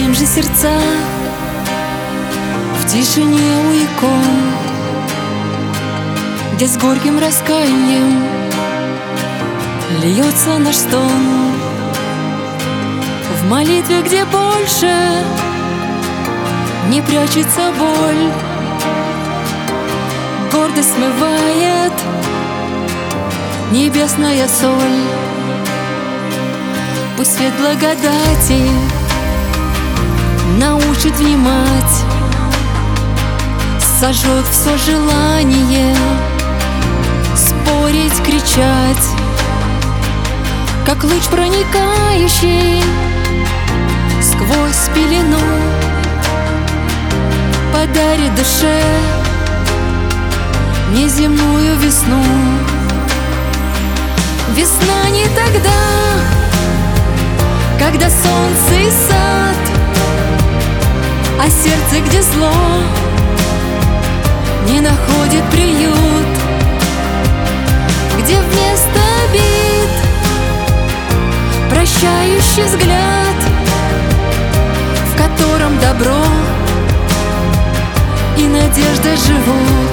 Откроем же сердца в тишине у икон, где с горьким раскаянием льется наш стон. В молитве, где больше не прячется боль, гордость смывает небесная соль. Пусть свет благодати научит внимать, сожжет все желание спорить, кричать, как луч, проникающий сквозь пелену, подарит душе неземную весну. Весна не тогда, когда солнце и сад, а сердце, где зло не находит приют, где вместо обид прощающий взгляд, в котором добро и надежда живут.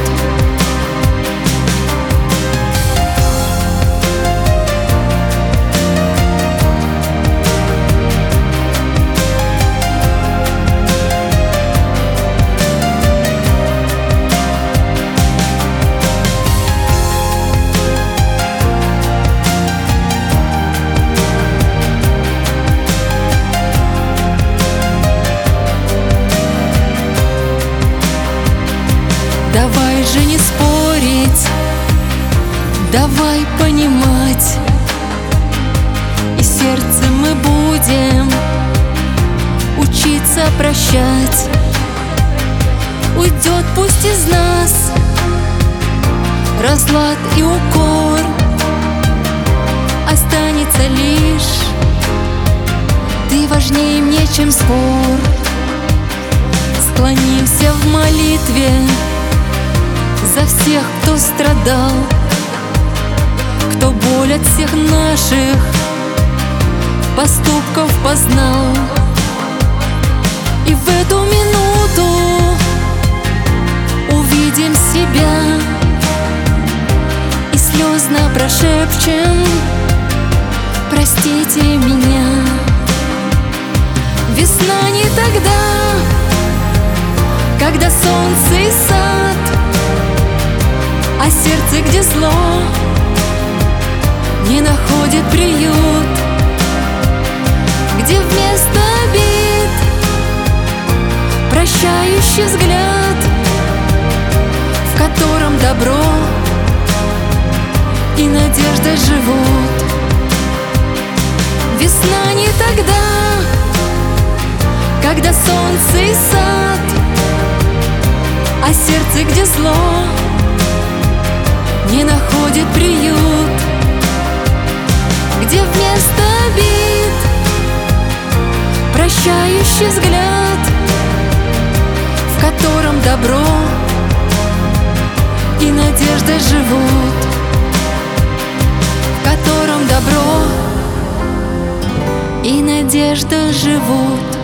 Давай же не спорить, давай понимать, и сердцем мы будем учиться прощать. Уйдет пусть из нас разлад и укор, останется лишь ты важнее мне, чем спор. Склонимся в молитве за всех, кто страдал, кто боль от всех наших поступков познал. И в эту минуту увидим себя и слезно прошепчем: простите меня. Весна не тогда, когда солнце и сад, а сердце, где зло не находит приют, где вместо обид прощающий взгляд, в котором добро и надежда живут. Весна не тогда, когда солнце и сад, а сердце, где зло не находит приют, где вместо обид прощающий взгляд, в котором добро и надежда живут, в котором добро и надежда живут.